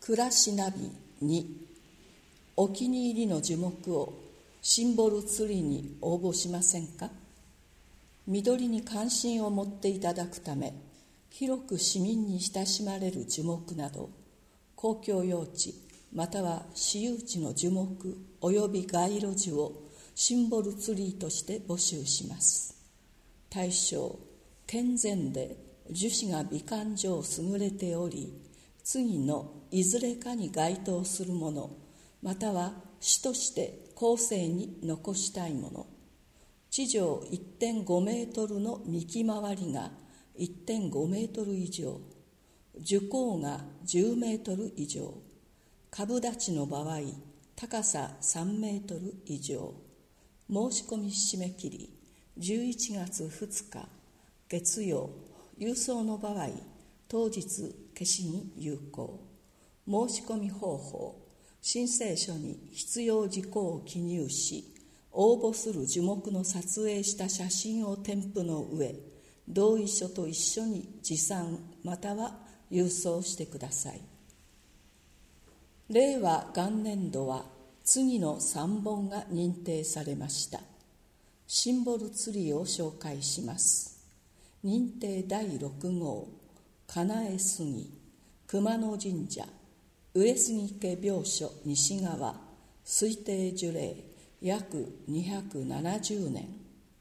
暮らしナビにお気に入りの樹木をシンボルツリーに応募しませんか？緑に関心を持っていただくため、広く市民に親しまれる樹木など、公共用地または私有地の樹木及び街路樹をシンボルツリーとして募集します。対象、健全で樹脂が美観上優れており、次のいずれかに該当するもの、または種として後世に残したいもの、地上 1.5 メートルの幹回りが 1.5 メートル以上、樹高が10メートル以上、株立ちの場合高さ3メートル以上。申し込み締め切り11月2日月曜。郵送の場合当日消しに有効。申し込み方法、申請書に必要事項を記入し、応募する樹木の撮影した写真を添付の上、同意書と一緒に持参または郵送してください。令和元年度は次の3本が認定されました。シンボルツリーを紹介します。認定第6号、かなえ杉、熊野神社、上杉家廟所西側、推定樹齢約270年。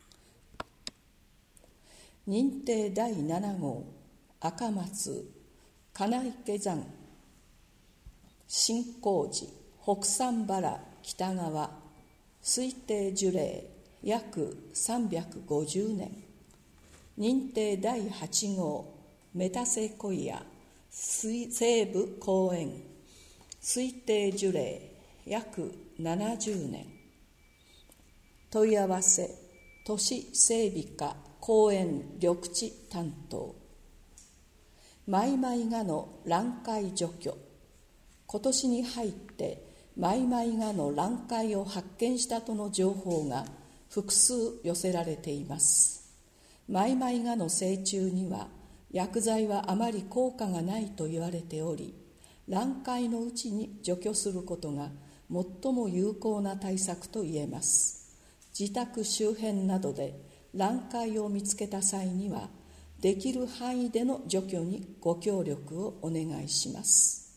認定第7号、赤松、金池山、新光寺、北山原北側、推定樹齢約350年。認定第8号、メタセコイア西部公園、推定樹齢約70年。問い合わせ、都市整備課公園緑地担当。マイマイガの乱階除去。今年に入ってマイマイガの乱階を発見したとの情報が複数寄せられています。マイマイガの成虫には薬剤はあまり効果がないと言われており、乱階のうちに除去することが最も有効な対策と言えます。自宅周辺などで乱階を見つけた際には、できる範囲での除去にご協力をお願いします。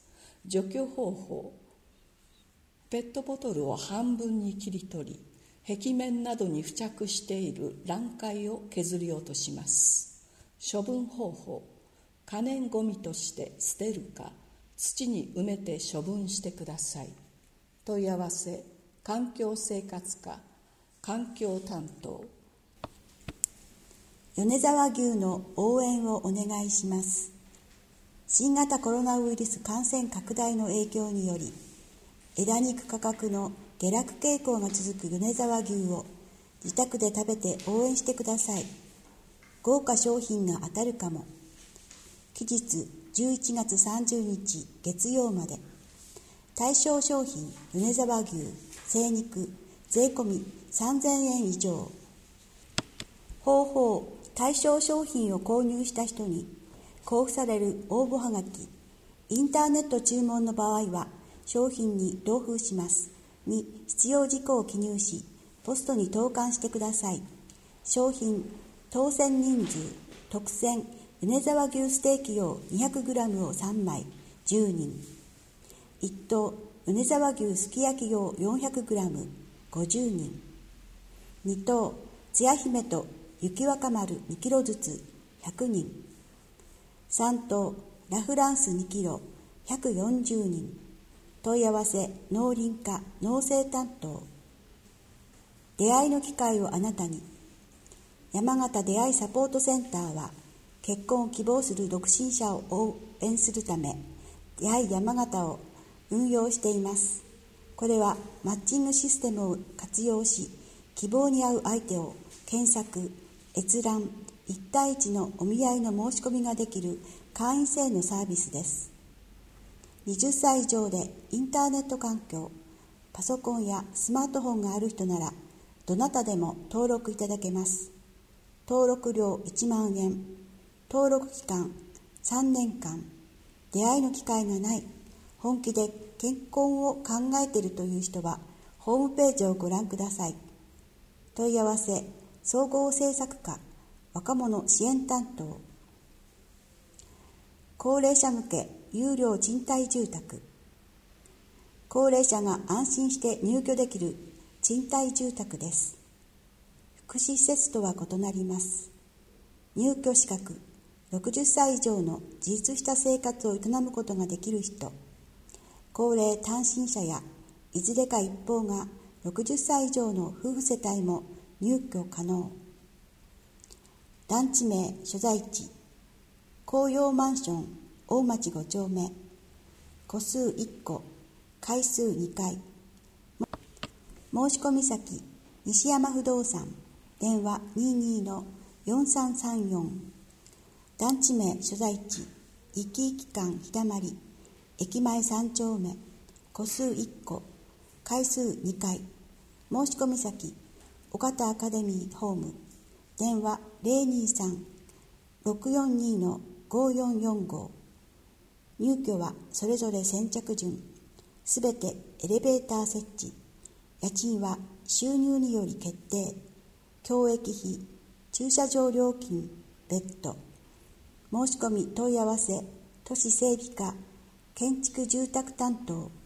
除去方法、ペットボトルを半分に切り取り、壁面などに付着している乱階を削り落とします。処分方法、可燃ごみとして捨てるか、土に埋めて処分してください。問い合わせ、環境生活課環境担当。 米沢牛の応援をお願いします。新型コロナウイルス感染拡大の影響により、枝肉価格の下落傾向が続く米沢牛を自宅で食べて応援してください。豪華商品が当たるかも。期日11月30日月曜まで。対象商品米沢牛精肉税込み3000円以上。方法、対象商品を購入した人に交付される応募はがき、インターネット注文の場合は商品に同封しますに必要事項を記入し、ポストに投函してください。商品、当選人数、特選米沢牛ステーキ用 200g を3枚10人、一等米沢牛すき焼き用 400g 50人、二等つや姫と雪若丸 2kg ずつ100人、三等ラフランス 2kg 140人。問い合わせ農林課農政担当。出会いの機会をあなたに。山形出会いサポートセンターは結婚を希望する独身者を応援するため、出会い山形を運用しています。これはマッチングシステムを活用し、希望に合う相手を検索、閲覧、1対1のお見合いの申し込みができる会員制のサービスです。20歳以上でインターネット環境、パソコンやスマートフォンがある人なら、どなたでも登録いただけます。登録料1万円。登録期間3年間。出会いの機会がない、 本気で結婚を考えているという人はホームページをご覧ください。問い合わせ総合政策課若者支援担当。高齢者向け有料賃貸住宅。高齢者が安心して入居できる賃貸住宅です。福祉施設とは異なります。入居資格、60歳以上の自立した生活を営むことができる人、高齢単身者やいずれか一方が60歳以上の夫婦世帯も入居可能。団地名、所在地、紅葉マンション大町5丁目、戸数1戸、階数2階。申し込み先、西山不動産、電話 22-4334。団地名、所在地、生き生き館日だまり、駅前3丁目、戸数1戸、階数2階。申し込み先、尾形アカデミーホーム、電話 023-642-5445。入居はそれぞれ先着順、すべてエレベーター設置。家賃は収入により決定。教育費、駐車場料金別途。申し込み問い合わせ都市整備課建築住宅担当